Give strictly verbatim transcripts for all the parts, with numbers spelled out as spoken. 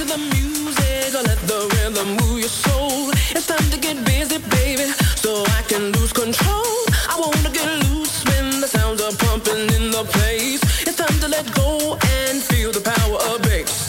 to the music, let the rhythm move your soul. It's time to get busy, baby, so I can lose control. I wanna get loose when the sounds are pumping in the place. It's time to let go and feel the power of bass.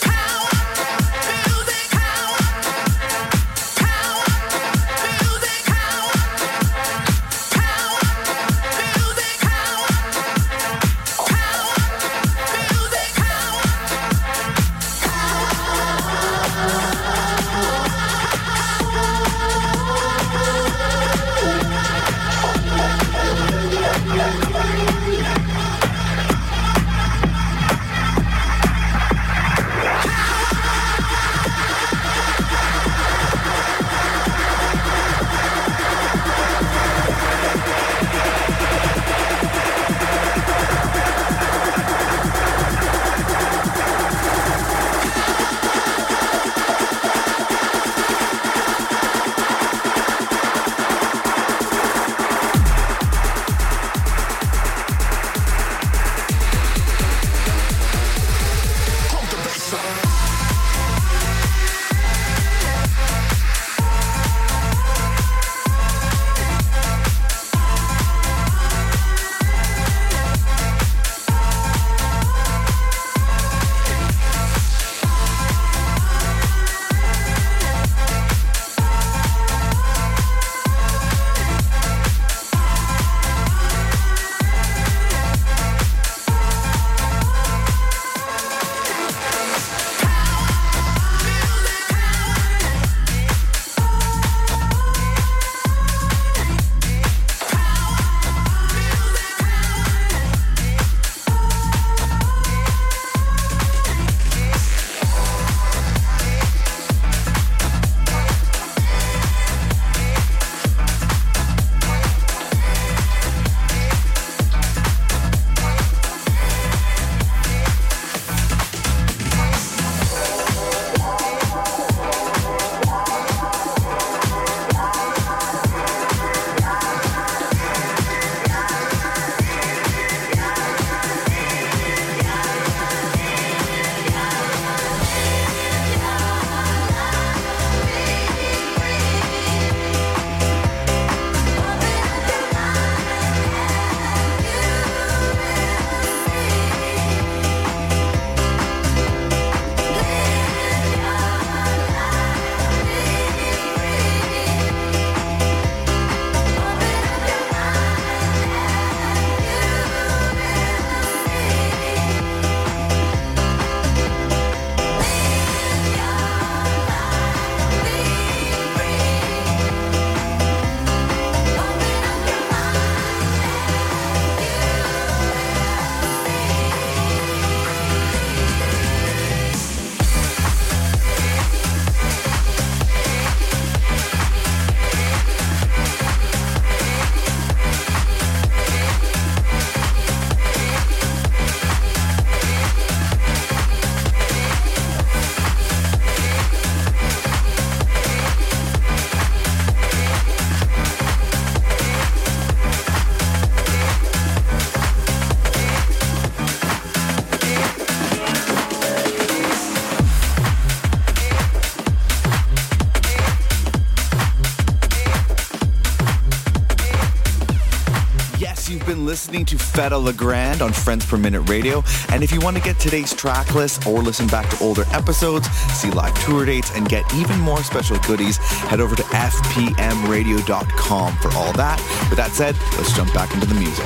Listening to Feta Legrand on Friends Per Minute Radio. And if you want to get today's track list or listen back to older episodes, see live tour dates, and get even more special goodies, head over to f p m radio dot com for all that. With that said, let's jump back into the music.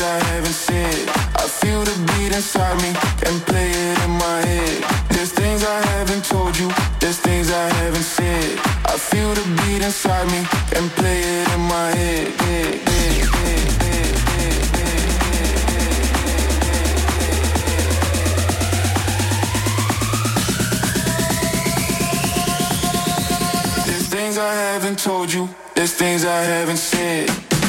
I haven't said. I feel the beat inside me and play it in my head. There's things I haven't told you, there's things I haven't said. I feel the beat inside me and play it in my head, head, head, head, head, head, head, head. There's things I haven't told you, there's things I haven't said.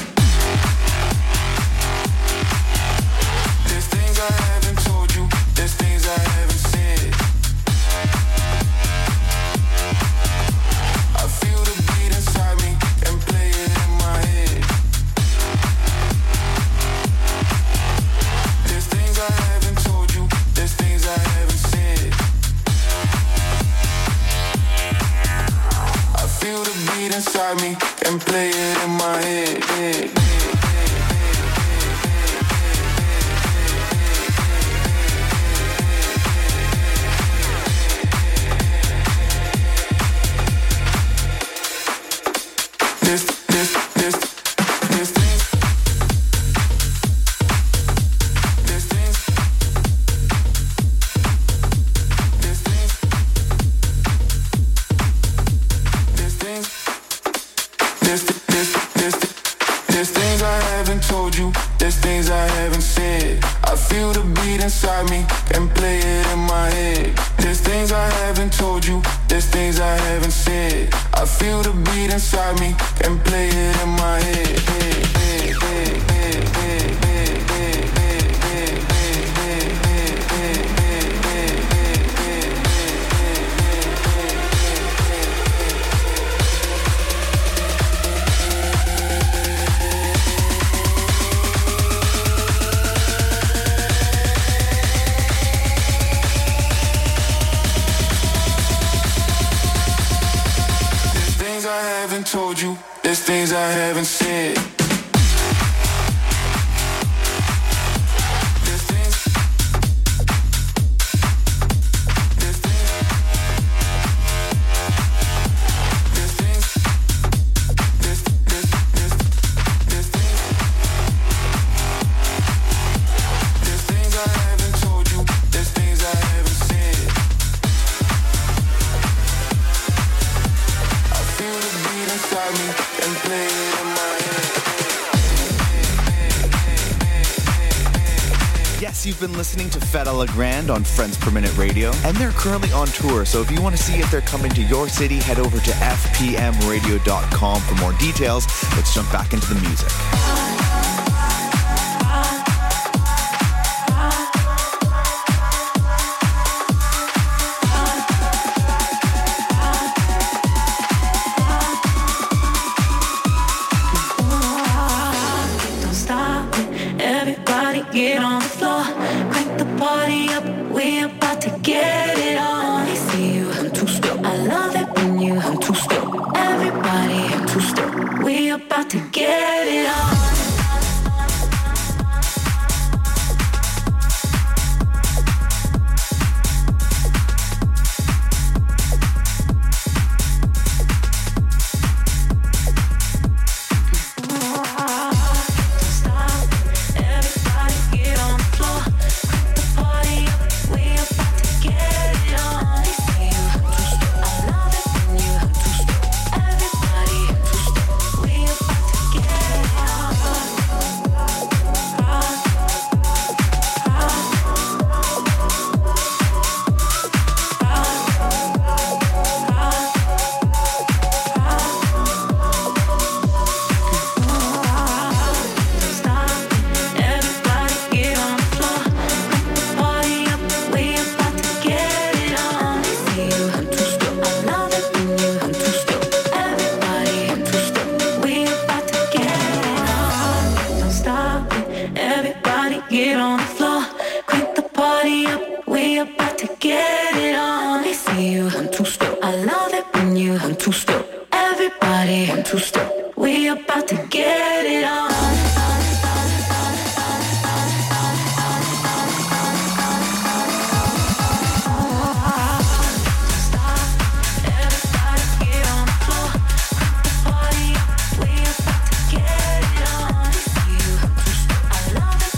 Inside me and play it in my head, head, head. This, this, this, this thing. This thing. This thing. This thing. There's, there's, there's, there's things I haven't told you, there's things I haven't said. I feel the beat inside me and play it in my head. There's things I haven't told you, there's things I haven't said. I feel the beat inside me and play it in my head, head, head, head, head, head, head, head, head, head, head, head, head, I haven't told you, there's things I haven't said. There's things, there's things, there's things, there's, there's, there's, there's things, there's things I haven't told you, there's things I haven't said. Feel the beat inside me and play it in my head. Yes, you've been listening to Fedde Le Grand on Friends Per Minute Radio, and they're currently on tour, so if you want to see if they're coming to your city, head over to f p m radio dot com for more details. Let's jump back into the music. Get on the floor, crank the party up, we're about to get it on. I see you, I'm too still. I love it when you, I'm too still. Everybody, I'm too still. We're about to get it on. Love it.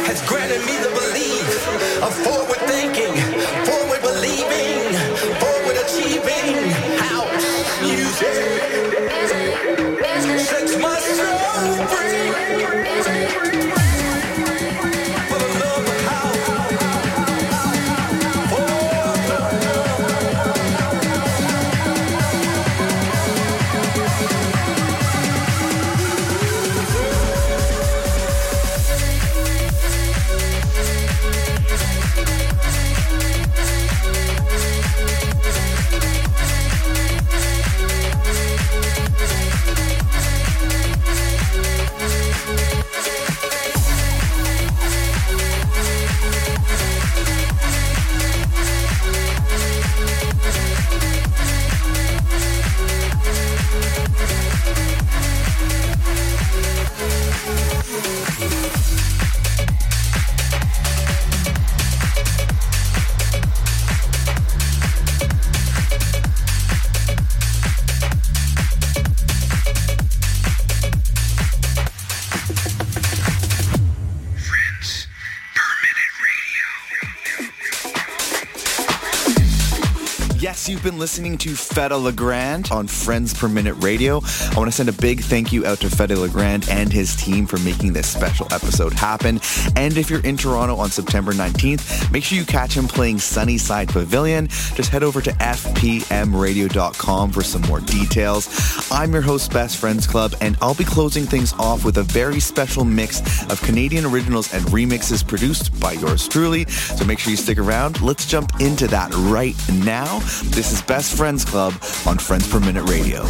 has granted me the belief of forward thinking, forward believing, forward achieving. House music sets my soul free. For the love of house. Yes, you've been listening to Feta Legrand on Friends Per Minute Radio. I want to send a big thank you out to Feta Legrand and his team for making this special episode happen. And if you're in Toronto on September nineteenth, make sure you catch him playing Sunnyside Pavilion. Just head over to f p m radio dot com for some more details. I'm your host, Best Friends Club, and I'll be closing things off with a very special mix of Canadian originals and remixes produced by yours truly. So make sure you stick around. Let's jump into that right now. This is Best Friends Club on Friends Per Minute Radio.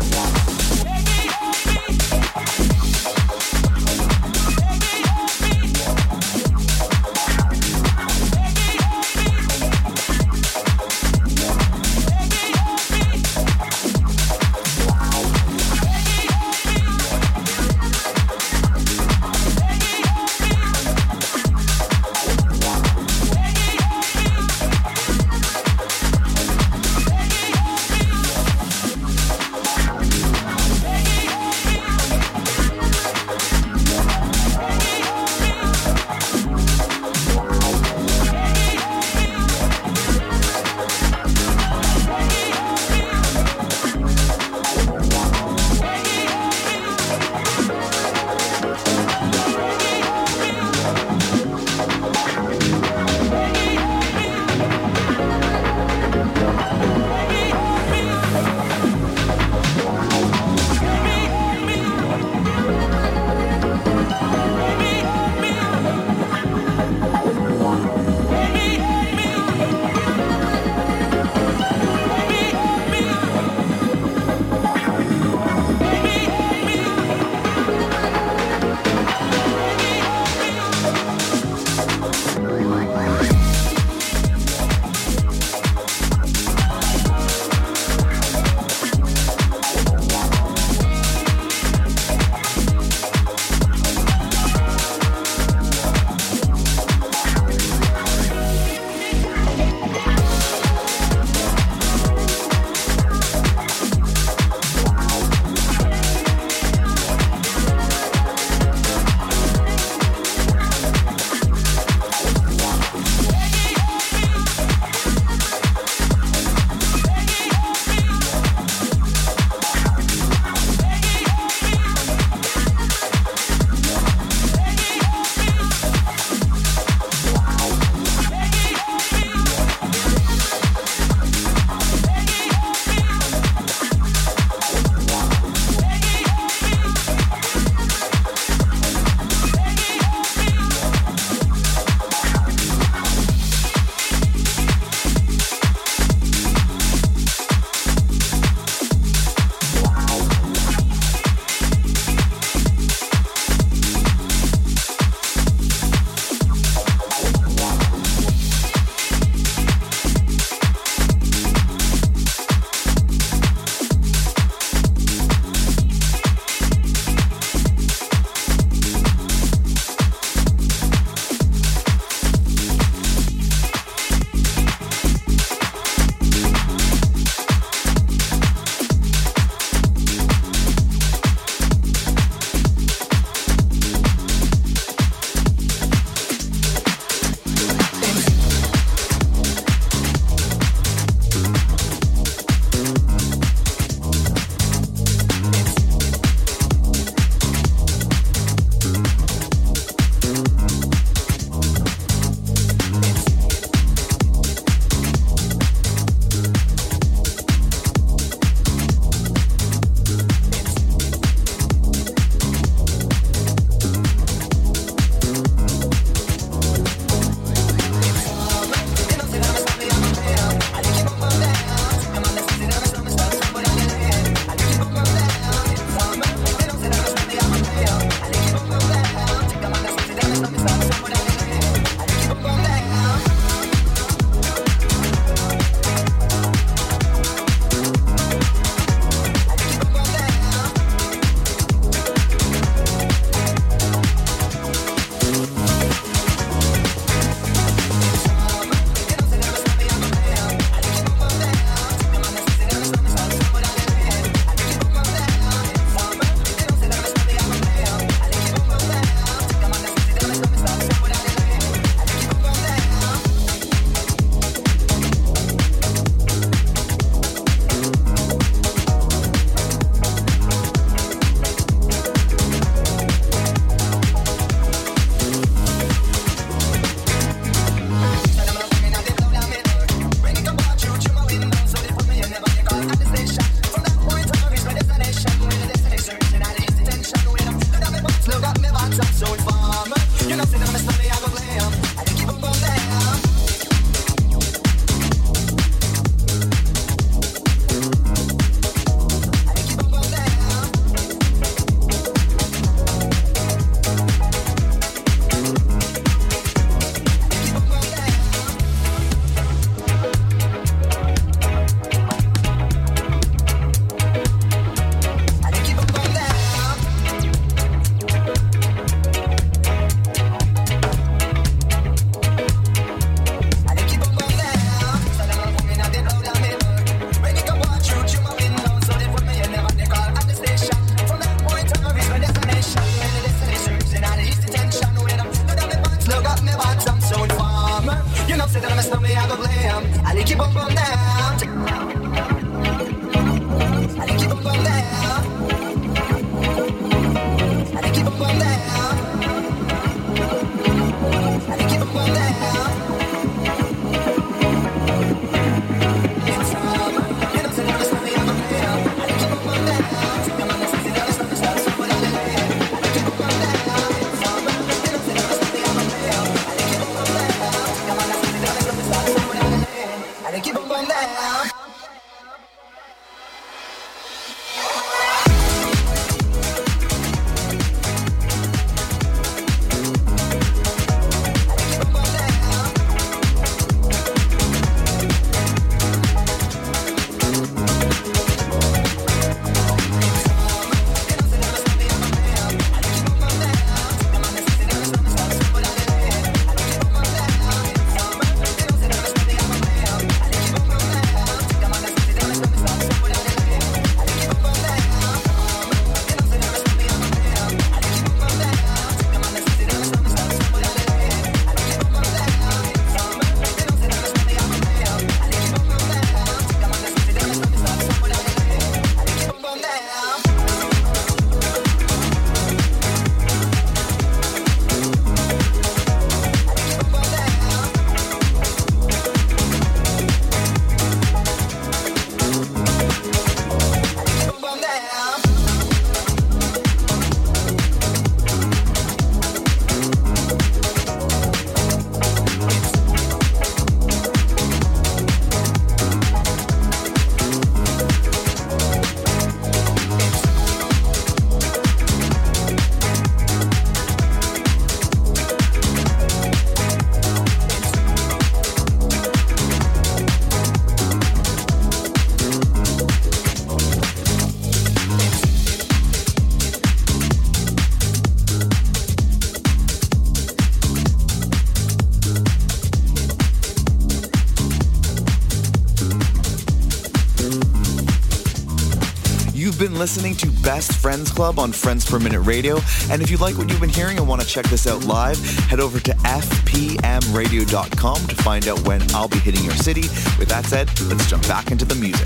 Baby, been listening to Best Friends Club on Friends Per Minute Radio. And if you like what you've been hearing and want to check this out live, head over to f p m radio dot com to find out when I'll be hitting your city. With that said, let's jump back into the music.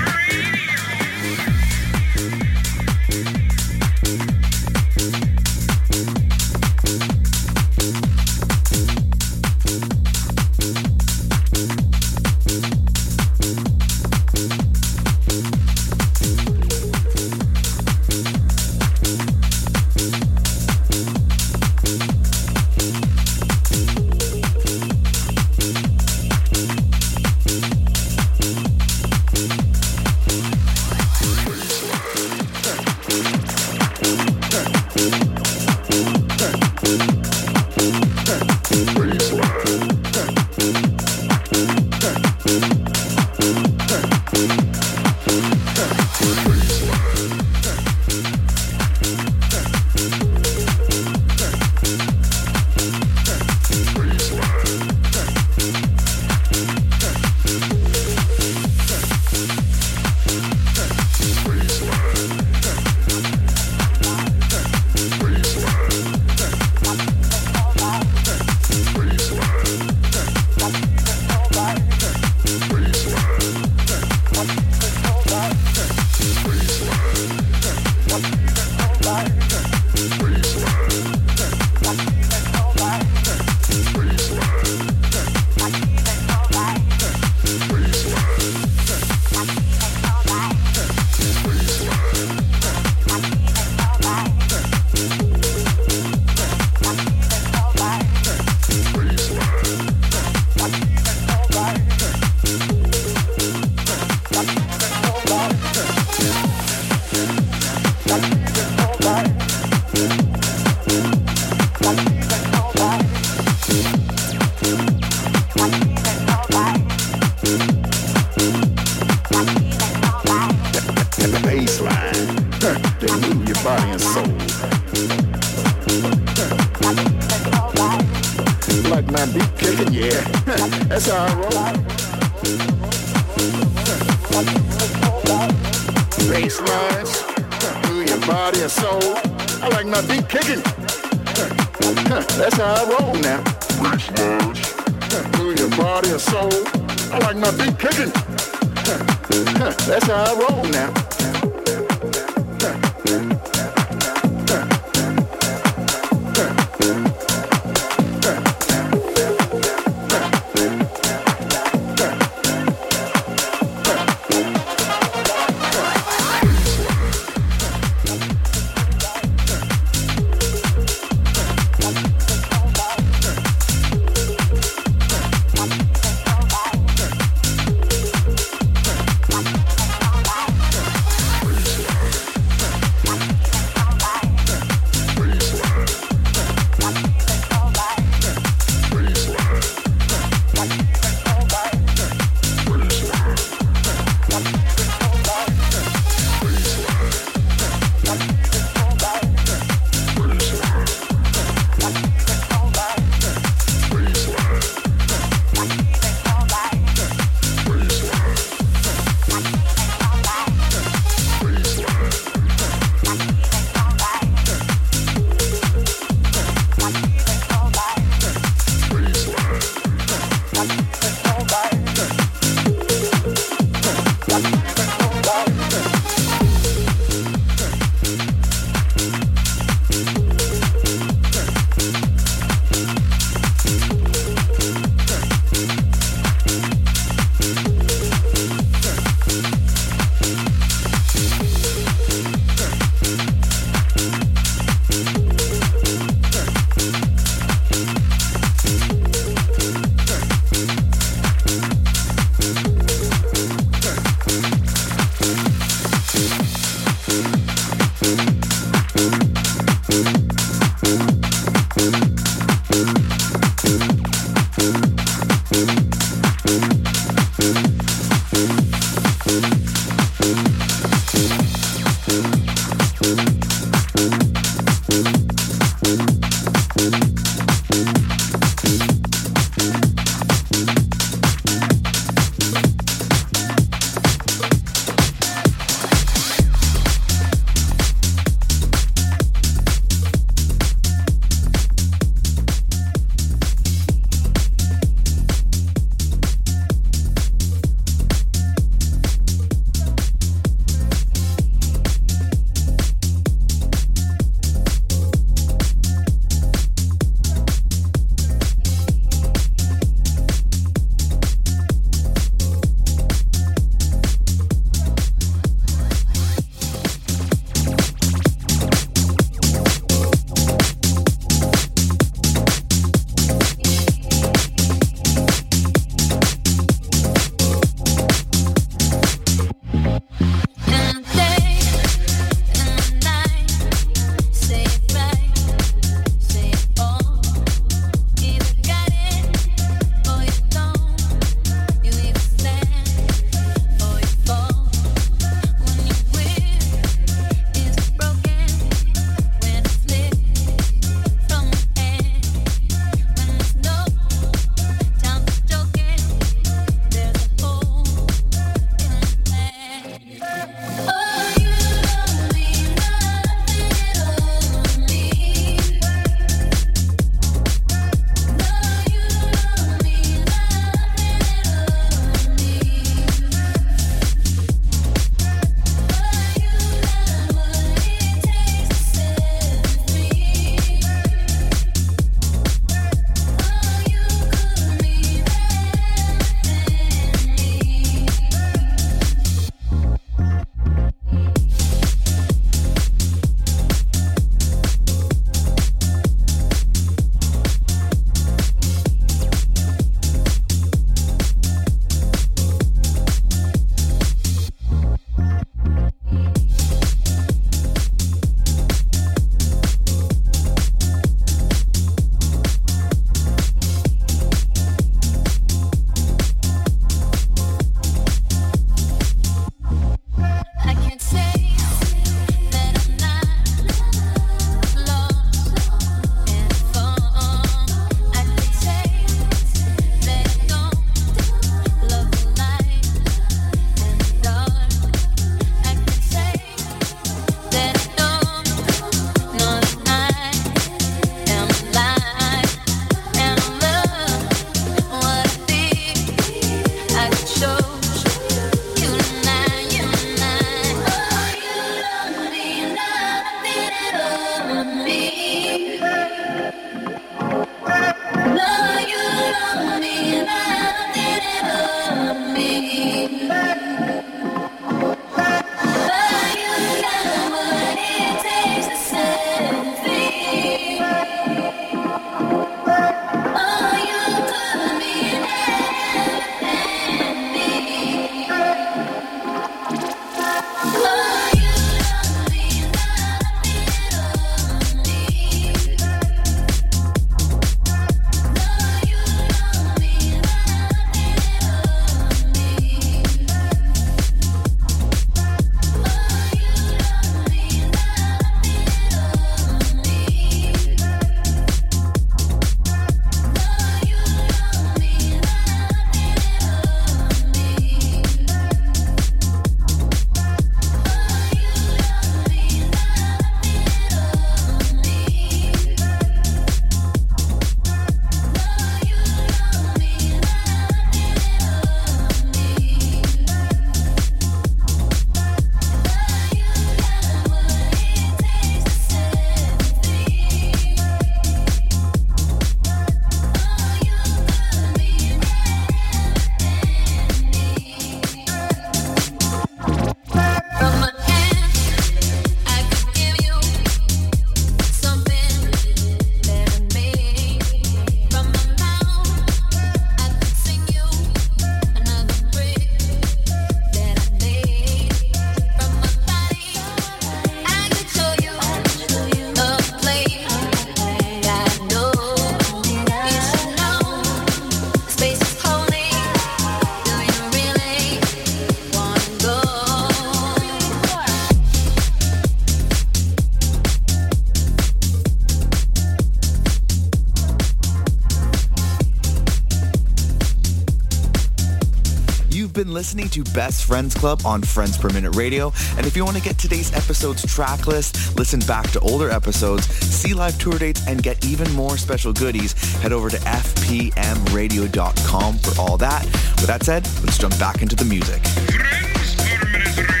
listening to Best Friends Club on Friends Per Minute Radio. And if you want to get today's episode's track list, listen back to older episodes, see live tour dates, and get even more special goodies, head over to f p m radio dot com for all that. With that said, let's jump back into the music. Friends Per Minute Radio.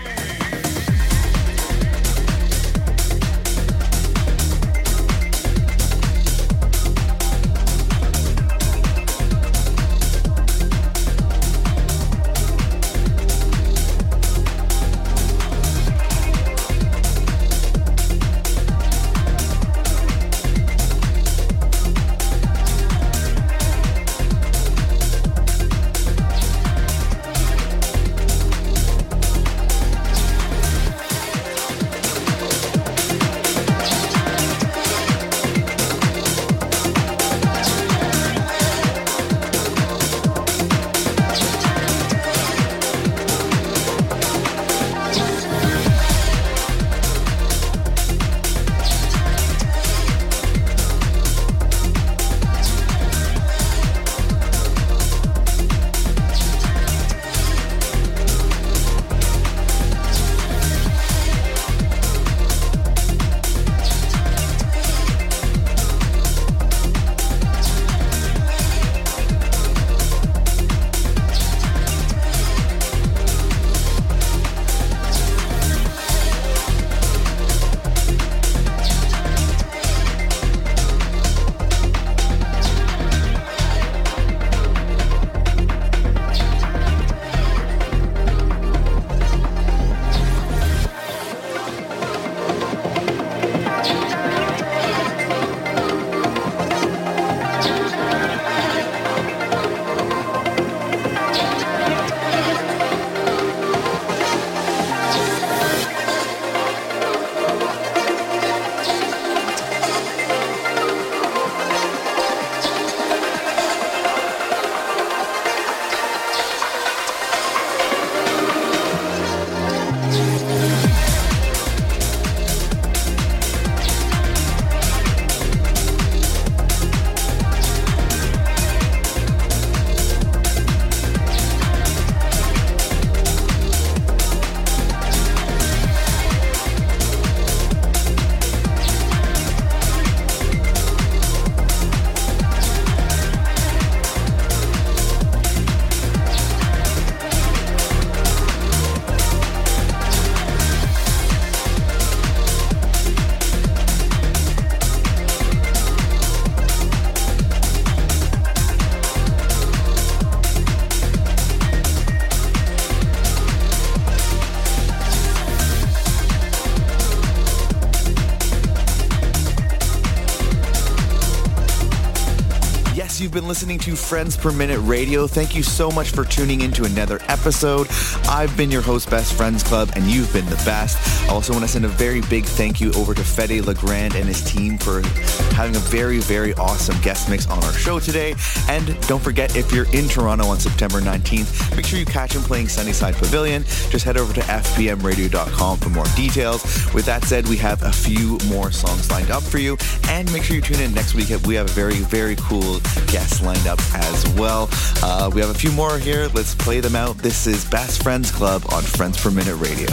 You've been listening to Friends Per Minute Radio. Thank you so much for tuning in to another episode. I've been your host, Best Friends Club, and you've been the best. I also want to send a very big thank you over to Fede Legrand and his team for having a very, very awesome guest mix on our show today. And don't forget, if you're in Toronto on September nineteenth, make sure you catch him playing Sunnyside Pavilion. Just head over to f p m radio dot com for more details. With that said, we have a few more songs lined up for you. And make sure you tune in next week. We have a very, very cool guests lined up as well. Uh, we have a few more here. Let's play them out. This is Best Friends Club on Friends Per Minute Radio.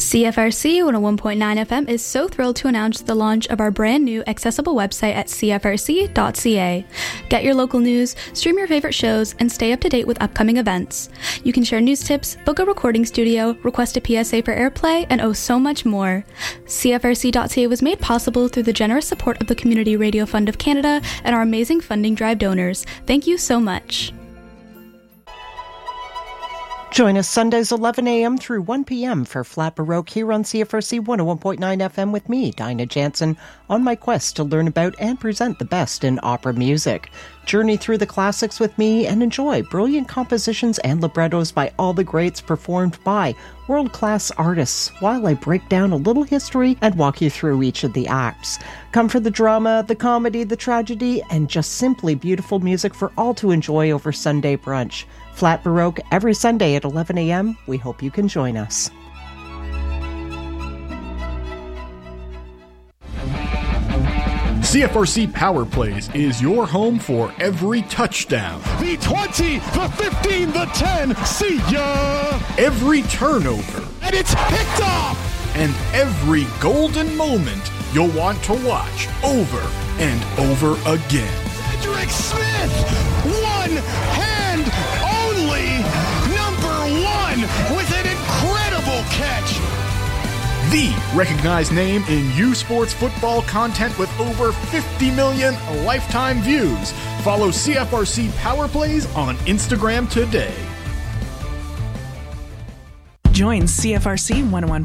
C F R C one oh one point nine F M is so thrilled to announce the launch of our brand new accessible website at c f r c dot c a. Get your local news, stream your favorite shows, and stay up to date with upcoming events. You can share news tips, book a recording studio, request a P S A for airplay, and oh so much more. C F R C dot c a was made possible through the generous support of the Community Radio Fund of Canada and our amazing funding drive donors. Thank you so much. Join us Sundays eleven a.m. through one p.m. for Flat Baroque here on C F R C one oh one point nine F M with me, Dinah Jansen, on my quest to learn about and present the best in opera music. Journey through the classics with me and enjoy brilliant compositions and librettos by all the greats performed by world-class artists while I break down a little history and walk you through each of the acts. Come for the drama, the comedy, the tragedy, and just simply beautiful music for all to enjoy over Sunday brunch. Flat Baroque every Sunday at eleven a.m. We hope you can join us. C F R C Power Plays is your home for every touchdown. The twenty, the fifteen, the ten, see ya! Every turnover. And it's picked off! And every golden moment you'll want to watch over and over again. Cedric Smith! One hand only! Number one with an incredible catch! The recognized name in U Sports football content with over fifty million lifetime views. Follow C F R C Power Plays on Instagram today. Join C F R C one oh one